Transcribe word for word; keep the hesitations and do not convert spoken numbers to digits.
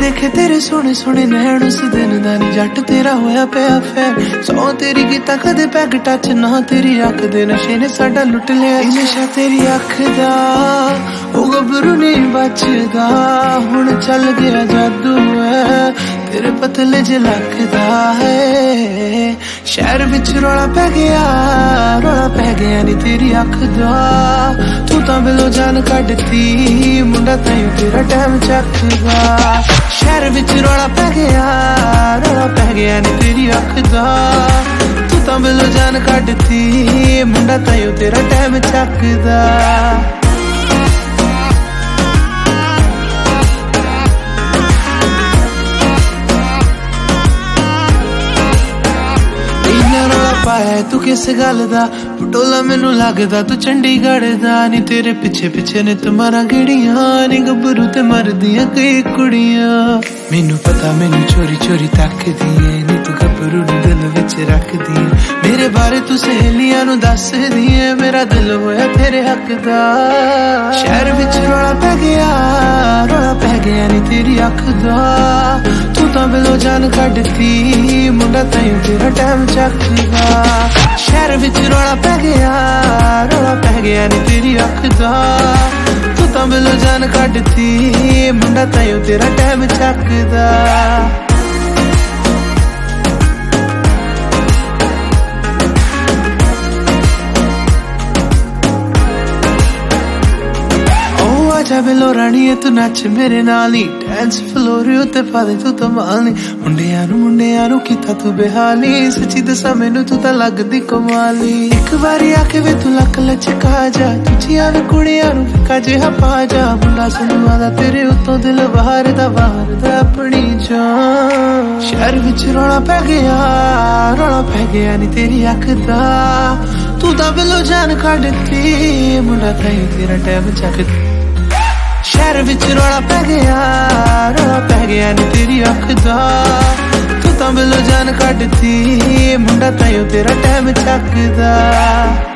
देखे तेरे सोने सोने नैन उस दिन दा नी जट तेरा होया पिया फैन सौ तेरी कीता कदे पैग टच ना तेरी अख दे नशे ने साडा लुट लिया नशा तेरी अख दा ओ गबरू नहीं बचदा हुण चल गया जादू है तेरे पतले जे लख दा है शहर विच रौला पै गया रौला पै गया नी तेरी अख दा तू तां बिलो जान कड्डती मुंडा ताईं तेरा टाइम चखदा शहर विच रौला पै गया रौला पै गया नी तेरी अख दा तू तां बिलो जान कड्डती मुंडा ताईं तेरा टाइम चखदा पाया तू किस गल दा पटोला मैनू लगदा तू चंडीगढ़ दा नी तेरे पिछे पिछे ने तुम्हारा गेड़ियां नी गबरू ते मरदियां कई कुड़ियां मैनू पता मैनू चोरी चोरी तकदी है नी तू गबरू नू दिल विच रखदी मेरे बारे तू सहेलियां नू दसदी है मेरा दिल होया तेरे हक दा शहर विच रौला पै गया रौला पै गया नी तेरी अख दा तू तां बिलो जान कड्डती मुंडा ताईं तेरा टाइम चखदा शहर विच रौला पै गया रौला पै गया नी तेरी अख दा तू तां बिलो जान कड्डती मुंडा ताईं तेरा टाइम चखदा आजा बिलो राणीए तू नच मेरे नाल ही डांस फ्लोर उत्ते पा दे तू धमाल नी मुंडियां नू मुंडियां नू कीता तू बेहाली सच्ची दसा मैनू तू तां लगदी कमाली एक बारी आके वे तू लक लचका जा दूजियां वे कुड़ियां नू फिका जिहा पा जा मुंडा सनूआ दा तेरे उत्तों दिल बाहर दा बाहर दा अपनी जान शहर विच रौला पै गया रौला पै गया नी तेरी अख दा तू तां बिलो जान कड्डती मुंडा ताईं तेरा टाइम चखदा शहर विच रौला पै गया रौला पै गया नी तेरी अख दा तू तां बिलो जान कड्डती मुंडा ताईं तेरा टाइम चखदा।